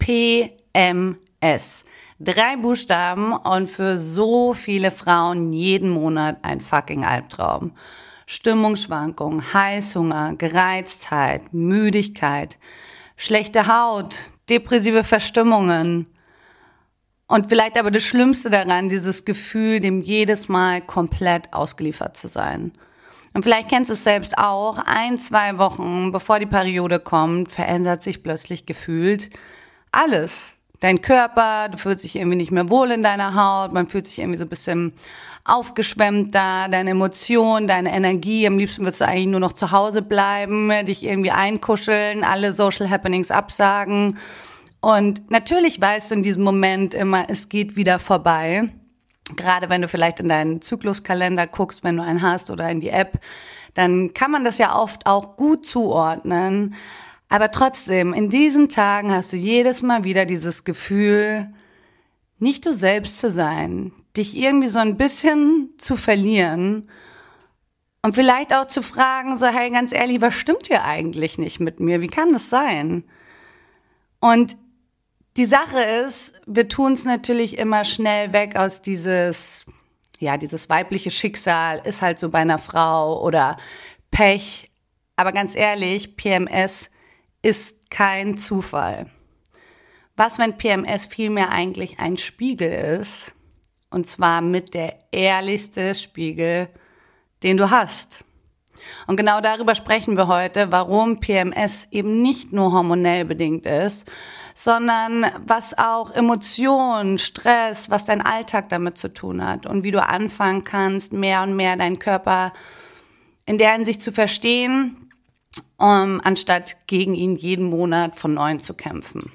PMS. 3 Buchstaben und für so viele Frauen jeden Monat ein fucking Albtraum. Stimmungsschwankungen, Heißhunger, Gereiztheit, Müdigkeit, schlechte Haut, depressive Verstimmungen. Und vielleicht aber das Schlimmste daran, dieses Gefühl, dem jedes Mal komplett ausgeliefert zu sein. Und vielleicht kennst du es selbst auch, 1-2 Wochen bevor die Periode kommt, verändert sich plötzlich gefühlt alles. Dein Körper, du fühlst dich irgendwie nicht mehr wohl in deiner Haut, man fühlt sich irgendwie so ein bisschen aufgeschwemmter, deine Emotionen, deine Energie, am liebsten würdest du eigentlich nur noch zu Hause bleiben, dich irgendwie einkuscheln, alle Social Happenings absagen. Und natürlich weißt du in diesem Moment immer, es geht wieder vorbei. Gerade wenn du vielleicht in deinen Zykluskalender guckst, wenn du einen hast oder in die App, dann kann man das ja oft auch gut zuordnen. Aber trotzdem, in diesen Tagen hast du jedes Mal wieder dieses Gefühl, nicht du selbst zu sein, dich irgendwie so ein bisschen zu verlieren und vielleicht auch zu fragen, so hey, ganz ehrlich, was stimmt hier eigentlich nicht mit mir? Wie kann das sein? Und die Sache ist, wir tun es natürlich immer schnell weg aus dieses weibliche Schicksal ist halt so bei einer Frau oder Pech. Aber ganz ehrlich, PMS ist kein Zufall. Was, wenn PMS vielmehr eigentlich ein Spiegel ist? Und zwar mit der ehrlichste Spiegel, den du hast. Und genau darüber sprechen wir heute, warum PMS eben nicht nur hormonell bedingt ist, sondern was auch Emotionen, Stress, was dein Alltag damit zu tun hat und wie du anfangen kannst, mehr und mehr deinen Körper in der Hinsicht zu verstehen, anstatt gegen ihn jeden Monat von Neuem zu kämpfen.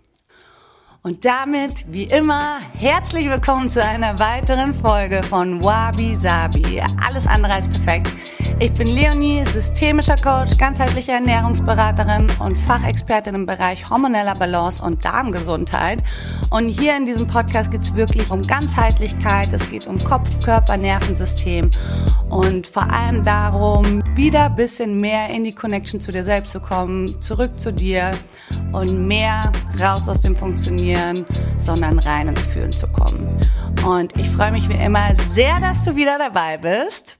Und damit, wie immer, herzlich willkommen zu einer weiteren Folge von Wabi Sabi. Alles andere als perfekt. Ich bin Leonie, systemischer Coach, ganzheitliche Ernährungsberaterin und Fachexpertin im Bereich hormoneller Balance und Darmgesundheit. Und hier in diesem Podcast geht es wirklich um Ganzheitlichkeit. Es geht um Kopf, Körper, Nervensystem und vor allem darum, wieder ein bisschen mehr in die Connection zu dir selbst zu kommen, zurück zu dir und mehr raus aus dem Funktionieren, sondern rein ins Fühlen zu kommen. Und ich freue mich wie immer sehr, dass du wieder dabei bist.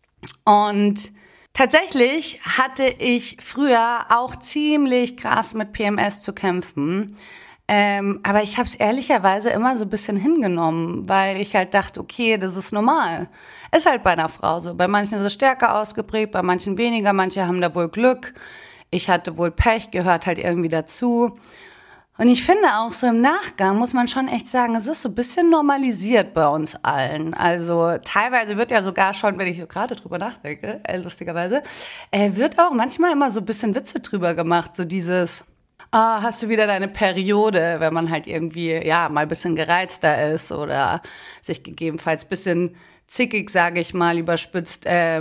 Und tatsächlich hatte ich früher auch ziemlich krass mit PMS zu kämpfen. Aber ich habe es ehrlicherweise immer so ein bisschen hingenommen, weil ich halt dachte, okay, das ist normal. Ist halt bei einer Frau so. Bei manchen ist es stärker ausgeprägt, bei manchen weniger. Manche haben da wohl Glück. Ich hatte wohl Pech, gehört halt irgendwie dazu. Und ich finde auch so im Nachgang muss man schon echt sagen, es ist so ein bisschen normalisiert bei uns allen. Also teilweise wird ja sogar schon, wenn ich so gerade drüber nachdenke, lustigerweise, wird auch manchmal immer so ein bisschen Witze drüber gemacht. So dieses, hast du wieder deine Periode, wenn man halt irgendwie, ja, mal ein bisschen gereizter ist oder sich gegebenenfalls ein bisschen zickig, sage ich mal, überspitzt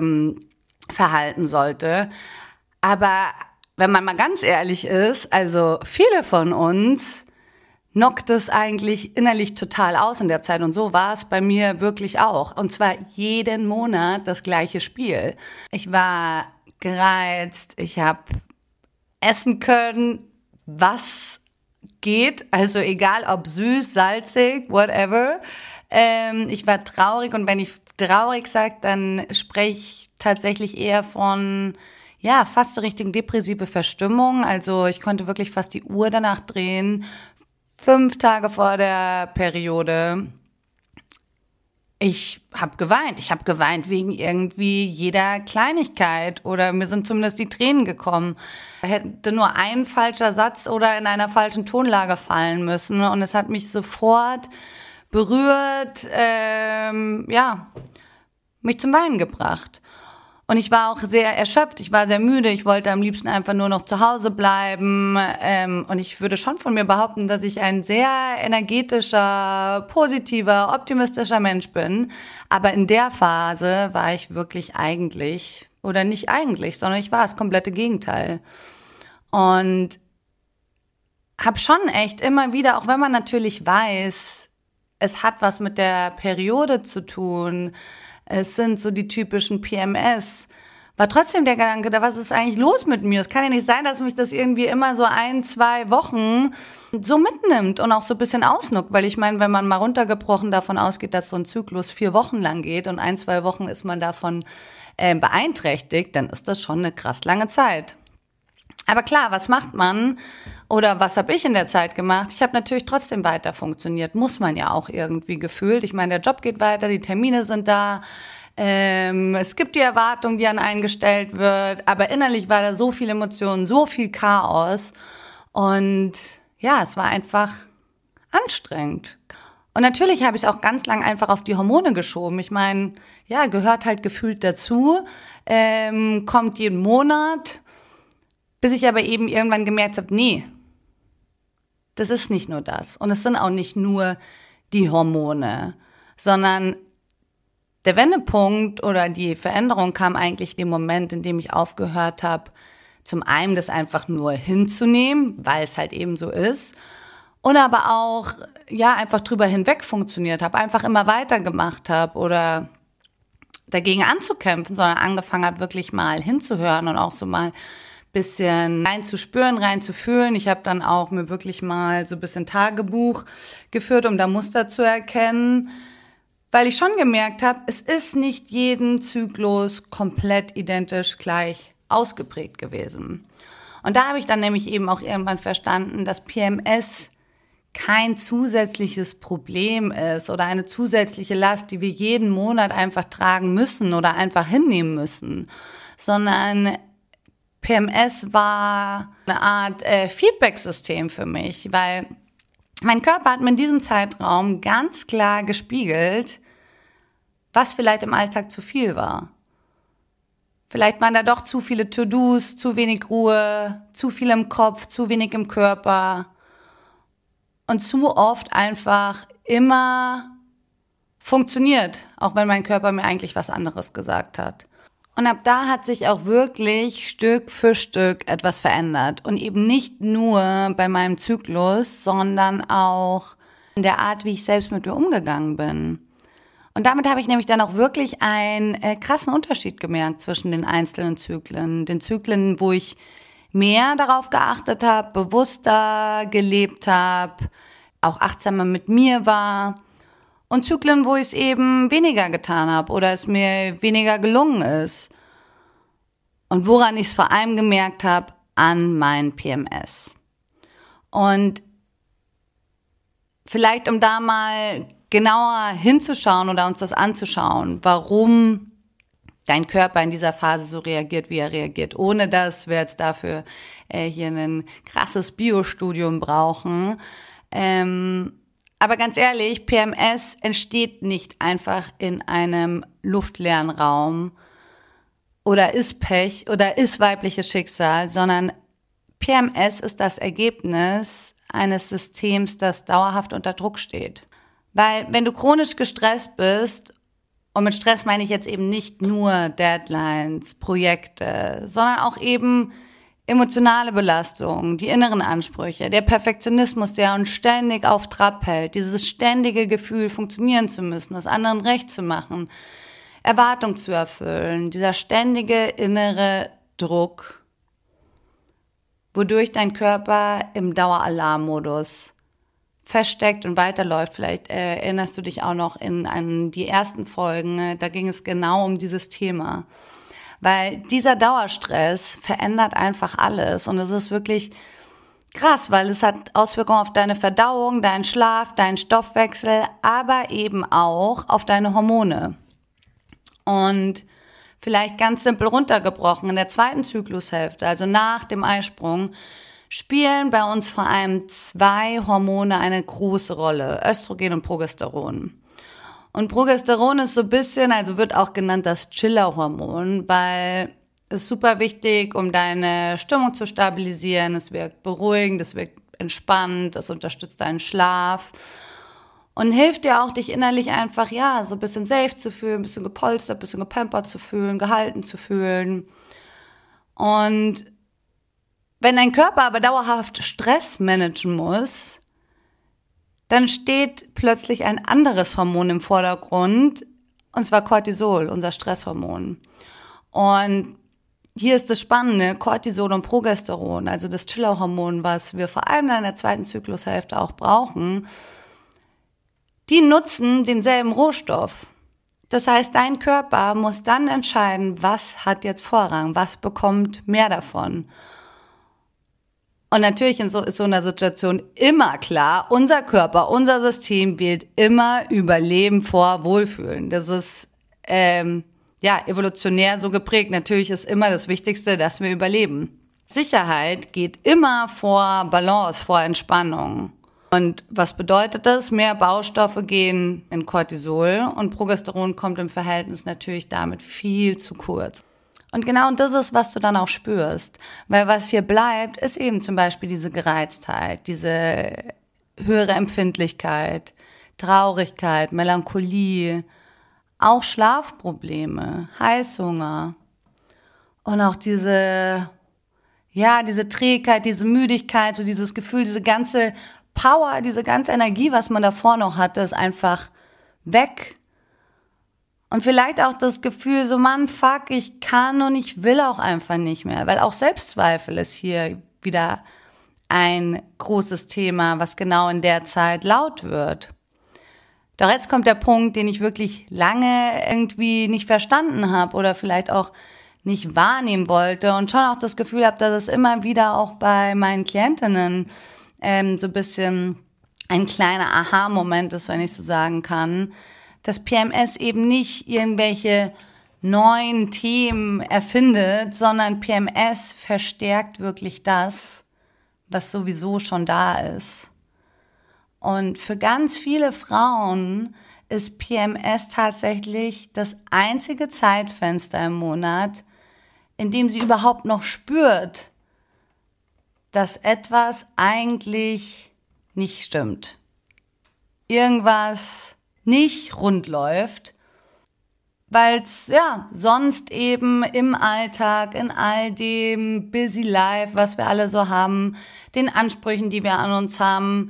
verhalten sollte. Aber wenn man mal ganz ehrlich ist, also viele von uns knockt es eigentlich innerlich total aus in der Zeit. Und so war es bei mir wirklich auch. Und zwar jeden Monat das gleiche Spiel. Ich war gereizt, ich habe essen können, was geht. Also egal ob süß, salzig, whatever. Ich war traurig und wenn ich traurig sage, dann spreche ich tatsächlich eher von fast so Richtung depressive Verstimmung. Also ich konnte wirklich fast die Uhr danach drehen. 5 Tage vor der Periode. Ich habe geweint. Ich habe geweint wegen irgendwie jeder Kleinigkeit oder mir sind zumindest die Tränen gekommen. Hätte nur ein falscher Satz oder in einer falschen Tonlage fallen müssen und es hat mich sofort berührt, mich zum Weinen gebracht. Und ich war auch sehr erschöpft, ich war sehr müde, ich wollte am liebsten einfach nur noch zu Hause bleiben. Und ich würde schon von mir behaupten, dass ich ein sehr energetischer, positiver, optimistischer Mensch bin. Aber in der Phase war ich wirklich eigentlich, oder nicht eigentlich, sondern ich war das komplette Gegenteil. Und habe schon echt immer wieder, auch wenn man natürlich weiß, es hat was mit der Periode zu tun, es sind so die typischen PMS, war trotzdem der Gedanke, was ist eigentlich los mit mir? Es kann ja nicht sein, dass mich das irgendwie immer so 1-2 Wochen so mitnimmt und auch so ein bisschen ausnuckt. Weil ich meine, wenn man mal runtergebrochen davon ausgeht, dass so ein Zyklus 4 Wochen lang geht und 1-2 Wochen ist man davon beeinträchtigt, dann ist das schon eine krass lange Zeit. Aber klar, was macht man oder was habe ich in der Zeit gemacht? Ich habe natürlich trotzdem weiter funktioniert, muss man ja auch irgendwie gefühlt. Ich meine, der Job geht weiter, die Termine sind da, es gibt die Erwartung, die an einen gestellt wird, aber innerlich war da so viel Emotionen, so viel Chaos und ja, es war einfach anstrengend. Und natürlich habe ich es auch ganz lang einfach auf die Hormone geschoben. Ich meine, ja, gehört halt gefühlt dazu, kommt jeden Monat, bis ich aber eben irgendwann gemerkt habe, nee, das ist nicht nur das. Und es sind auch nicht nur die Hormone, sondern der Wendepunkt oder die Veränderung kam eigentlich in dem Moment, in dem ich aufgehört habe, zum einen das einfach nur hinzunehmen, weil es halt eben so ist, und aber auch, ja, einfach drüber hinweg funktioniert habe, einfach immer weitergemacht habe oder dagegen anzukämpfen, sondern angefangen habe, wirklich mal hinzuhören und auch so mal bisschen reinzuspüren, reinzufühlen. Ich habe dann auch mir wirklich mal so ein bisschen Tagebuch geführt, um da Muster zu erkennen, weil ich schon gemerkt habe, es ist nicht jeden Zyklus komplett identisch gleich ausgeprägt gewesen. Und da habe ich dann nämlich eben auch irgendwann verstanden, dass PMS kein zusätzliches Problem ist oder eine zusätzliche Last, die wir jeden Monat einfach tragen müssen oder einfach hinnehmen müssen, sondern PMS war eine Art Feedback-System für mich, weil mein Körper hat mir in diesem Zeitraum ganz klar gespiegelt, was vielleicht im Alltag zu viel war. Vielleicht waren da doch zu viele To-Dos, zu wenig Ruhe, zu viel im Kopf, zu wenig im Körper und zu oft einfach immer funktioniert, auch wenn mein Körper mir eigentlich was anderes gesagt hat. Und ab da hat sich auch wirklich Stück für Stück etwas verändert. Und eben nicht nur bei meinem Zyklus, sondern auch in der Art, wie ich selbst mit mir umgegangen bin. Und damit habe ich nämlich dann auch wirklich einen krassen Unterschied gemerkt zwischen den einzelnen Zyklen. Den Zyklen, wo ich mehr darauf geachtet habe, bewusster gelebt habe, auch achtsamer mit mir war. Und Zyklen, wo ich es eben weniger getan habe oder es mir weniger gelungen ist. Und woran ich es vor allem gemerkt habe, an mein PMS. Und vielleicht, um da mal genauer hinzuschauen oder uns das anzuschauen, warum dein Körper in dieser Phase so reagiert, wie er reagiert, ohne dass wir jetzt dafür hier ein krasses Biostudium brauchen. Aber ganz ehrlich, PMS entsteht nicht einfach in einem luftleeren Raum oder ist Pech oder ist weibliches Schicksal, sondern PMS ist das Ergebnis eines Systems, das dauerhaft unter Druck steht. Weil wenn du chronisch gestresst bist, und mit Stress meine ich jetzt eben nicht nur Deadlines, Projekte, sondern auch eben emotionale Belastung, die inneren Ansprüche, der Perfektionismus, der uns ständig auf Trab hält, dieses ständige Gefühl, funktionieren zu müssen, das anderen recht zu machen, Erwartung zu erfüllen, dieser ständige innere Druck, wodurch dein Körper im Daueralarmmodus feststeckt und weiterläuft. Vielleicht erinnerst du dich auch noch an die ersten Folgen, da ging es genau um dieses Thema. Weil dieser Dauerstress verändert einfach alles und es ist wirklich krass, weil es hat Auswirkungen auf deine Verdauung, deinen Schlaf, deinen Stoffwechsel, aber eben auch auf deine Hormone. Und vielleicht ganz simpel runtergebrochen, in der zweiten Zyklushälfte, also nach dem Eisprung, spielen bei uns vor allem 2 Hormone eine große Rolle, Östrogen und Progesteron. Und Progesteron ist so ein bisschen, also wird auch genannt das Chiller-Hormon, weil es super wichtig, um deine Stimmung zu stabilisieren. Es wirkt beruhigend, es wirkt entspannt, es unterstützt deinen Schlaf und hilft dir auch, dich innerlich einfach, ja, so ein bisschen safe zu fühlen, ein bisschen gepolstert, ein bisschen gepampert zu fühlen, gehalten zu fühlen. Und wenn dein Körper aber dauerhaft Stress managen muss, dann steht plötzlich ein anderes Hormon im Vordergrund, und zwar Cortisol, unser Stresshormon. Und hier ist das Spannende, Cortisol und Progesteron, also das Chillerhormon, was wir vor allem in der zweiten Zyklushälfte auch brauchen, die nutzen denselben Rohstoff. Das heißt, dein Körper muss dann entscheiden, was hat jetzt Vorrang, was bekommt mehr davon. Und natürlich ist so einer Situation immer klar, unser Körper, unser System wählt immer Überleben vor Wohlfühlen. Das ist evolutionär so geprägt. Natürlich ist immer das Wichtigste, dass wir überleben. Sicherheit geht immer vor Balance, vor Entspannung. Und was bedeutet das? Mehr Baustoffe gehen in Cortisol und Progesteron kommt im Verhältnis natürlich damit viel zu kurz. Und genau das ist, was du dann auch spürst. Weil was hier bleibt, ist eben zum Beispiel diese Gereiztheit, diese höhere Empfindlichkeit, Traurigkeit, Melancholie, auch Schlafprobleme, Heißhunger und auch diese Trägheit, diese Müdigkeit, so dieses Gefühl, diese ganze Power, diese ganze Energie, was man davor noch hatte, ist einfach weg. Und vielleicht auch das Gefühl, so Mann, fuck, ich kann und ich will auch einfach nicht mehr. Weil auch Selbstzweifel ist hier wieder ein großes Thema, was genau in der Zeit laut wird. Doch jetzt kommt der Punkt, den ich wirklich lange irgendwie nicht verstanden habe oder vielleicht auch nicht wahrnehmen wollte und schon auch das Gefühl habe, dass es immer wieder auch bei meinen Klientinnen so ein bisschen ein kleiner Aha-Moment ist, wenn ich so sagen kann, dass PMS eben nicht irgendwelche neuen Themen erfindet, sondern PMS verstärkt wirklich das, was sowieso schon da ist. Und für ganz viele Frauen ist PMS tatsächlich das einzige Zeitfenster im Monat, in dem sie überhaupt noch spürt, dass etwas eigentlich nicht stimmt. Irgendwas nicht rund läuft, weil es sonst eben im Alltag, in all dem busy life, was wir alle so haben, den Ansprüchen, die wir an uns haben,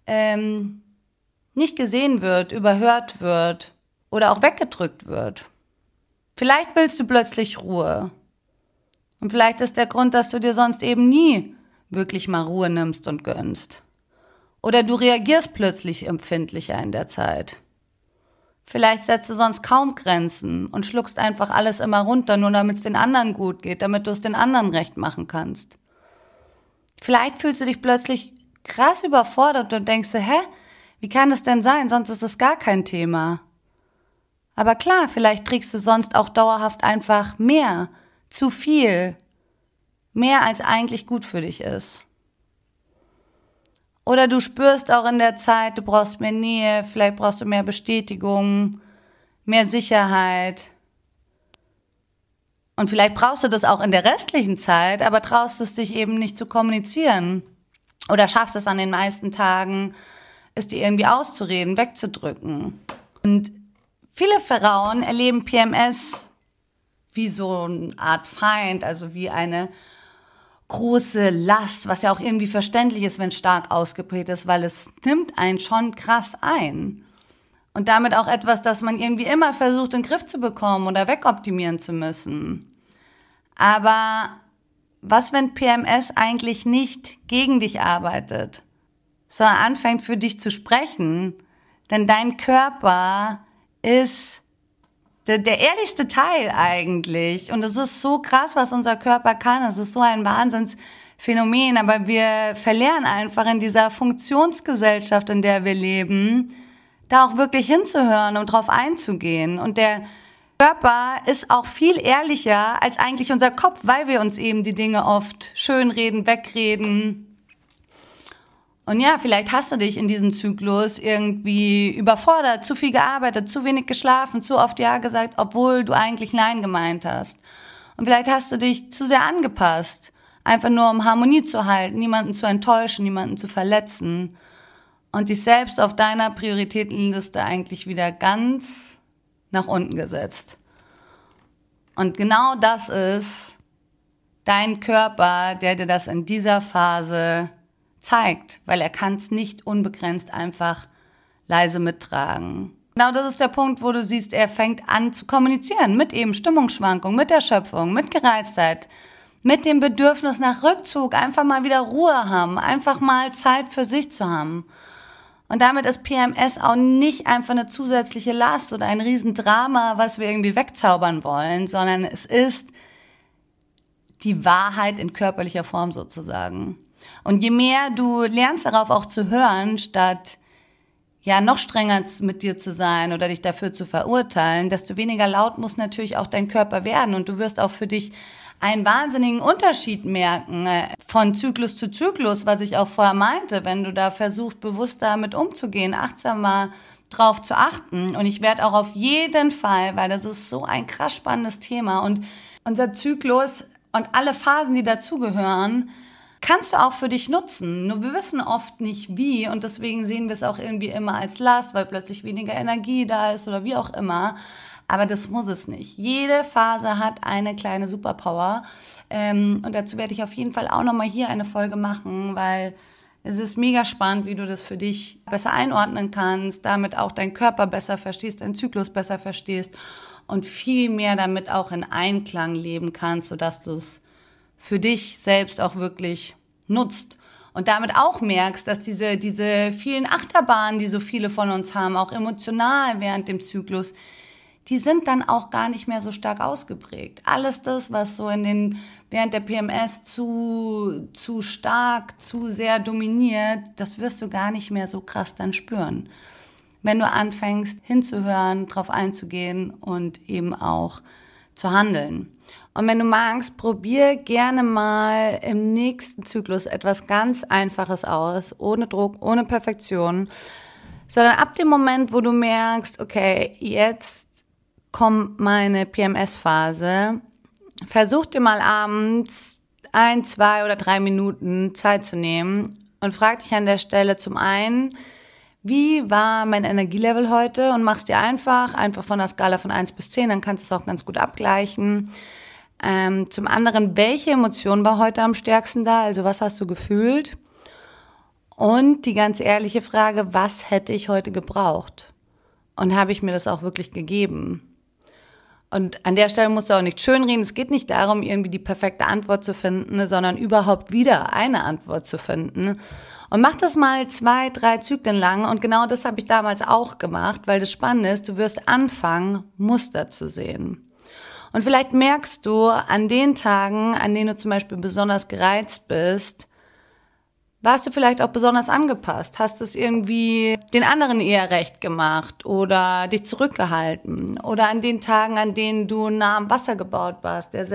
nicht gesehen wird, überhört wird oder auch weggedrückt wird. Vielleicht willst du plötzlich Ruhe. Und vielleicht ist der Grund, dass du dir sonst eben nie wirklich mal Ruhe nimmst und gönnst. Oder du reagierst plötzlich empfindlicher in der Zeit. Vielleicht setzt du sonst kaum Grenzen und schluckst einfach alles immer runter, nur damit es den anderen gut geht, damit du es den anderen recht machen kannst. Vielleicht fühlst du dich plötzlich krass überfordert und denkst dir, wie kann das denn sein? Sonst ist das gar kein Thema. Aber klar, vielleicht trägst du sonst auch dauerhaft einfach mehr, zu viel, mehr als eigentlich gut für dich ist. Oder du spürst auch in der Zeit, du brauchst mehr Nähe, vielleicht brauchst du mehr Bestätigung, mehr Sicherheit. Und vielleicht brauchst du das auch in der restlichen Zeit, aber traust es dich eben nicht zu kommunizieren. Oder schaffst es an den meisten Tagen, es dir irgendwie auszureden, wegzudrücken. Und viele Frauen erleben PMS wie so eine Art Feind, also wie eine große Last, was ja auch irgendwie verständlich ist, wenn es stark ausgeprägt ist, weil es nimmt einen schon krass ein. Und damit auch etwas, das man irgendwie immer versucht, in den Griff zu bekommen oder wegoptimieren zu müssen. Aber was, wenn PMS eigentlich nicht gegen dich arbeitet, sondern anfängt für dich zu sprechen? Denn dein Körper ist der ehrlichste Teil eigentlich. Und es ist so krass, was unser Körper kann. Es ist so ein Wahnsinnsphänomen. Aber wir verlernen einfach in dieser Funktionsgesellschaft, in der wir leben, da auch wirklich hinzuhören und drauf einzugehen. Und der Körper ist auch viel ehrlicher als eigentlich unser Kopf, weil wir uns eben die Dinge oft schönreden, wegreden. Und ja, vielleicht hast du dich in diesem Zyklus irgendwie überfordert, zu viel gearbeitet, zu wenig geschlafen, zu oft Ja gesagt, obwohl du eigentlich Nein gemeint hast. Und vielleicht hast du dich zu sehr angepasst, einfach nur um Harmonie zu halten, niemanden zu enttäuschen, niemanden zu verletzen und dich selbst auf deiner Prioritätenliste eigentlich wieder ganz nach unten gesetzt. Und genau das ist dein Körper, der dir das in dieser Phase zeigt, weil er kann es nicht unbegrenzt einfach leise mittragen. Genau, das ist der Punkt, wo du siehst, er fängt an zu kommunizieren mit eben Stimmungsschwankungen, mit Erschöpfung, mit Gereiztheit, mit dem Bedürfnis nach Rückzug, einfach mal wieder Ruhe haben, einfach mal Zeit für sich zu haben. Und damit ist PMS auch nicht einfach eine zusätzliche Last oder ein Riesendrama, was wir irgendwie wegzaubern wollen, sondern es ist die Wahrheit in körperlicher Form sozusagen. Und je mehr du lernst darauf auch zu hören, statt noch strenger mit dir zu sein oder dich dafür zu verurteilen, desto weniger laut muss natürlich auch dein Körper werden. Und du wirst auch für dich einen wahnsinnigen Unterschied merken von Zyklus zu Zyklus, was ich auch vorher meinte, wenn du da versuchst, bewusst damit umzugehen, achtsamer drauf zu achten. Und ich werde auch auf jeden Fall, weil das ist so ein krass spannendes Thema und unser Zyklus und alle Phasen, die dazugehören, kannst du auch für dich nutzen. Nur wir wissen oft nicht wie und deswegen sehen wir es auch irgendwie immer als Last, weil plötzlich weniger Energie da ist oder wie auch immer. Aber das muss es nicht. Jede Phase hat eine kleine Superpower und dazu werde ich auf jeden Fall auch nochmal hier eine Folge machen, weil es ist mega spannend, wie du das für dich besser einordnen kannst, damit auch deinen Körper besser verstehst, deinen Zyklus besser verstehst und viel mehr damit auch in Einklang leben kannst, sodass du es für dich selbst auch wirklich nutzt. Und damit auch merkst, dass diese vielen Achterbahnen, die so viele von uns haben, auch emotional während dem Zyklus, die sind dann auch gar nicht mehr so stark ausgeprägt. Alles das, was so während der PMS zu stark, zu sehr dominiert, das wirst du gar nicht mehr so krass dann spüren. Wenn du anfängst hinzuhören, drauf einzugehen und eben auch zu handeln. Und wenn du magst, probier gerne mal im nächsten Zyklus etwas ganz Einfaches aus, ohne Druck, ohne Perfektion, sondern ab dem Moment, wo du merkst, okay, jetzt kommt meine PMS-Phase, versuch dir mal abends 1, 2 oder 3 Minuten Zeit zu nehmen und frag dich an der Stelle zum einen, wie war mein Energielevel heute und mach's dir einfach von der Skala von 1 bis 10, dann kannst du es auch ganz gut abgleichen. Zum anderen, welche Emotion war heute am stärksten da, also was hast du gefühlt? Und die ganz ehrliche Frage, was hätte ich heute gebraucht? Und habe ich mir das auch wirklich gegeben? Und an der Stelle musst du auch nicht schönreden, es geht nicht darum, irgendwie die perfekte Antwort zu finden, sondern überhaupt wieder eine Antwort zu finden. Und mach das mal 2, 3 Zyklen lang und genau das habe ich damals auch gemacht, weil das Spannende ist, du wirst anfangen, Muster zu sehen. Und vielleicht merkst du an den Tagen, an denen du zum Beispiel besonders gereizt bist, warst du vielleicht auch besonders angepasst, hast es irgendwie den anderen eher recht gemacht oder dich zurückgehalten oder an den Tagen, an denen du nah am Wasser gebaut warst, der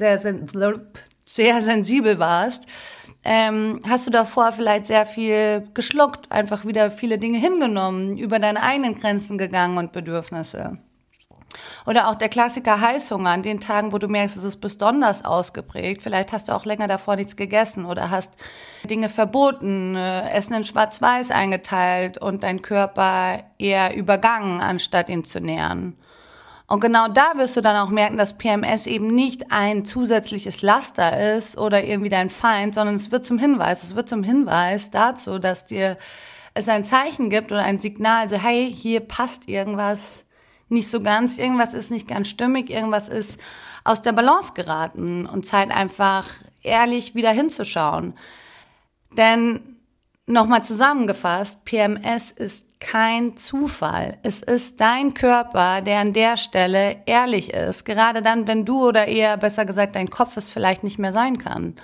sehr sensibel warst, hast du davor vielleicht sehr viel geschluckt, einfach wieder viele Dinge hingenommen, über deine eigenen Grenzen gegangen und Bedürfnisse. Oder auch der Klassiker Heißhunger, an den Tagen, wo du merkst, es ist besonders ausgeprägt. Vielleicht hast du auch länger davor nichts gegessen oder hast Dinge verboten, Essen in Schwarz-Weiß eingeteilt und dein Körper eher übergangen, anstatt ihn zu nähren. Und genau da wirst du dann auch merken, dass PMS eben nicht ein zusätzliches Laster ist oder irgendwie dein Feind, sondern es wird zum Hinweis. Es wird zum Hinweis dazu, dass dir es ein Zeichen gibt oder ein Signal, so hey, hier passt irgendwas nicht so ganz, irgendwas ist nicht ganz stimmig, irgendwas ist aus der Balance geraten und Zeit einfach ehrlich wieder hinzuschauen. Denn nochmal zusammengefasst, PMS ist kein Zufall. Es ist dein Körper, der an der Stelle ehrlich ist, gerade dann, wenn du oder eher besser gesagt dein Kopf es vielleicht nicht mehr sein kann.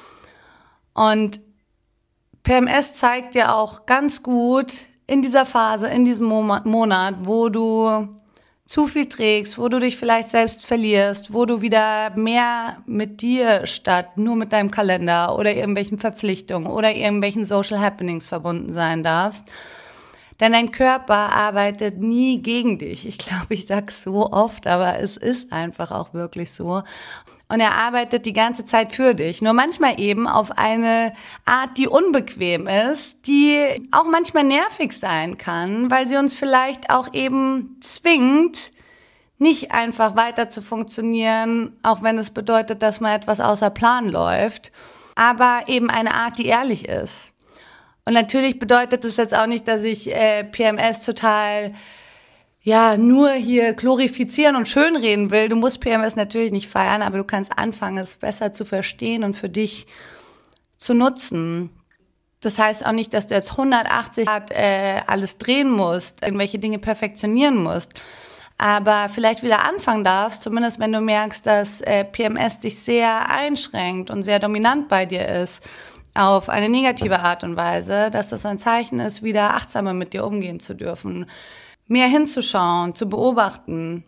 Und PMS zeigt dir auch ganz gut in dieser Phase, in diesem Monat, wo du zu viel trägst, wo du dich vielleicht selbst verlierst, wo du wieder mehr mit dir statt nur mit deinem Kalender oder irgendwelchen Verpflichtungen oder irgendwelchen Social Happenings verbunden sein darfst. Denn dein Körper arbeitet nie gegen dich. Ich glaube, ich sage es so oft, aber es ist einfach auch wirklich so. Und er arbeitet die ganze Zeit für dich. Nur manchmal eben auf eine Art, die unbequem ist, die auch manchmal nervig sein kann, weil sie uns vielleicht auch eben zwingt, nicht einfach weiter zu funktionieren, auch wenn es bedeutet, dass mal etwas außer Plan läuft, aber eben eine Art, die ehrlich ist. Und natürlich bedeutet es jetzt auch nicht, dass ich PMS total nur hier glorifizieren und schönreden will. Du musst PMS natürlich nicht feiern, aber du kannst anfangen, es besser zu verstehen und für dich zu nutzen. Das heißt auch nicht, dass du jetzt 180 Grad alles drehen musst, irgendwelche Dinge perfektionieren musst. Aber vielleicht wieder anfangen darfst, zumindest wenn du merkst, dass PMS dich sehr einschränkt und sehr dominant bei dir ist, auf eine negative Art und Weise, dass das ein Zeichen ist, wieder achtsamer mit dir umgehen zu dürfen, mehr hinzuschauen, zu beobachten.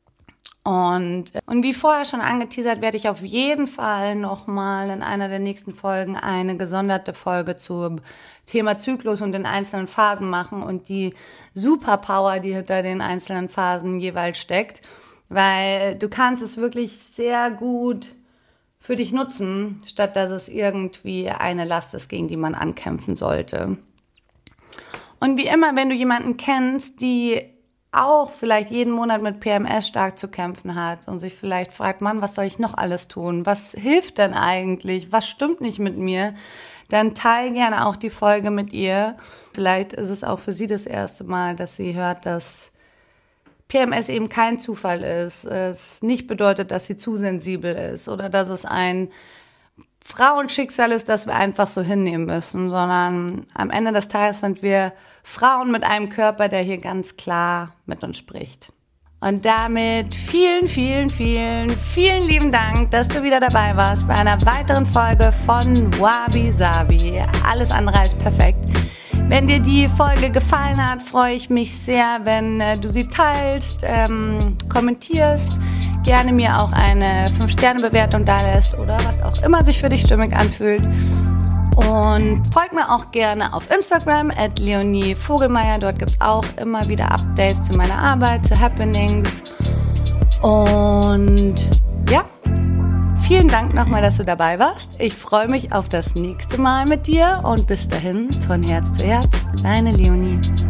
Und wie vorher schon angeteasert, werde ich auf jeden Fall nochmal in einer der nächsten Folgen eine gesonderte Folge zum Thema Zyklus und den einzelnen Phasen machen und die Superpower, die hinter den einzelnen Phasen jeweils steckt. Weil du kannst es wirklich sehr gut für dich nutzen, statt dass es irgendwie eine Last ist, gegen die man ankämpfen sollte. Und wie immer, wenn du jemanden kennst, die auch vielleicht jeden Monat mit PMS stark zu kämpfen hat und sich vielleicht fragt, Mann, was soll ich noch alles tun? Was hilft denn eigentlich? Was stimmt nicht mit mir? Dann teile gerne auch die Folge mit ihr. Vielleicht ist es auch für sie das erste Mal, dass sie hört, dass PMS eben kein Zufall ist. Es nicht bedeutet, dass sie zu sensibel ist oder dass es ein Frauenschicksal ist, das wir einfach so hinnehmen müssen, sondern am Ende des Tages sind wir Frauen mit einem Körper, der hier ganz klar mit uns spricht. Und damit vielen, vielen, vielen, vielen lieben Dank, dass du wieder dabei warst bei einer weiteren Folge von Wabi Sabi. Alles andere ist perfekt. Wenn dir die Folge gefallen hat, freue ich mich sehr, wenn du sie teilst, kommentierst, gerne mir auch eine 5-Sterne-Bewertung dalässt oder was auch immer sich für dich stimmig anfühlt. Und folgt mir auch gerne auf Instagram @LeonieVogelmeier. Dort gibt es auch immer wieder Updates zu meiner Arbeit, zu Happenings. Und ja, vielen Dank nochmal, dass du dabei warst. Ich freue mich auf das nächste Mal mit dir und bis dahin von Herz zu Herz, deine Leonie.